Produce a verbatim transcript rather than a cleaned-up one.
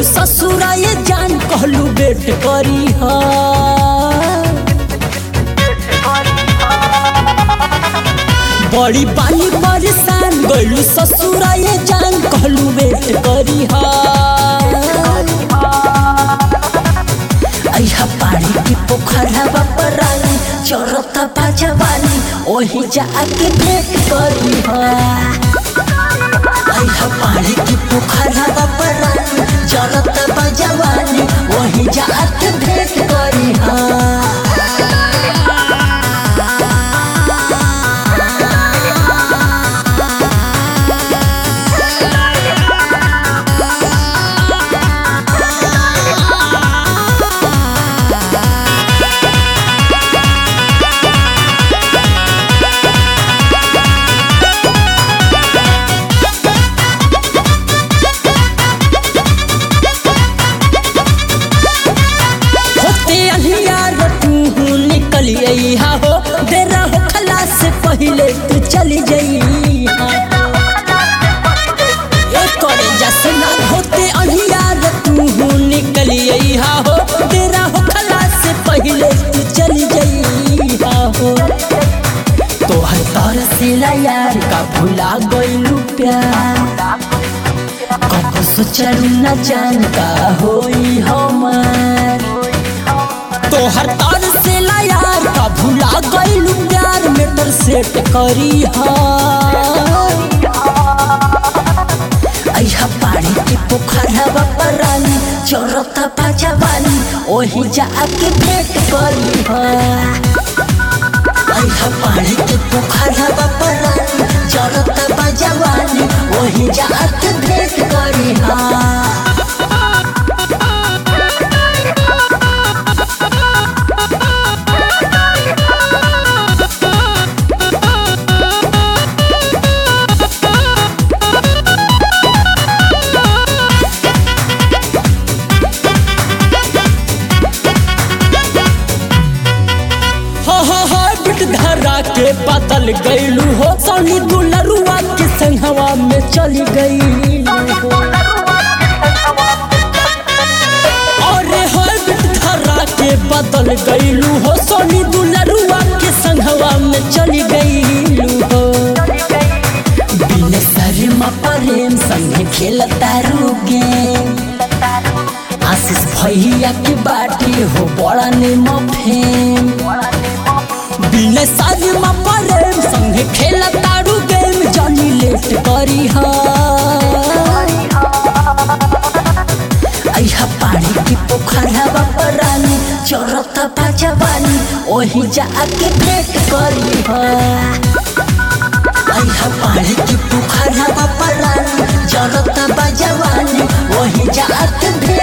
गइलू ससुरा ये जान कहलू बेट करी हा बड़ी पानी परेशान गइलू ससुरा ये जान कहलू बेट करी हा अइहा पानी की पोखरा बपरानी चरता बाजवानी ओही जाके भेट करी हा अइहा पानी की पोखरा बपरानी चरता बाजवानी ओही जाके भेट करी हा निकलिया हो देरा हो खला से पहले तू चली जाई करे जसना होते अनियार तू निकलिया हो देरा हो खला से पहले तू चली जाई हो तोहर तरसीला यार का भुला गइलू प्यार कब सोचलू न जान का होई हमार तोहर तरसीला यार का भुला गइलू प्यार मेटर सेट करी हा अइहा पानी की पोखरा बपरानी चरता बाजवानी ओही जाके भेट करी हा अइहा पानी की पोखरा बपरानी चरता बाजवानी ओही जाके भेट करी हा धरा के बदल गइलू हो सोनी दुलरुआ के संगवा में चली गई अरे हो धरा के बदल गइलू हो सोनी दुलरुआ के संगवा में चली गइलू हो बिन शर्मा प्रेम संगे खेलता रुगे आशीष भैया की बाटी हो बड़ा निमो फेम बिना साजमा प्रेम संगे खेला तारू गेम जानी लेट करी हा अइहा पानी की पोखरा बपरानी चरता बाजवानी ओही जाके भेट करी हा अइहा पानी की पोखरा बपरानी चरता बाजवानी ओही जाके भेट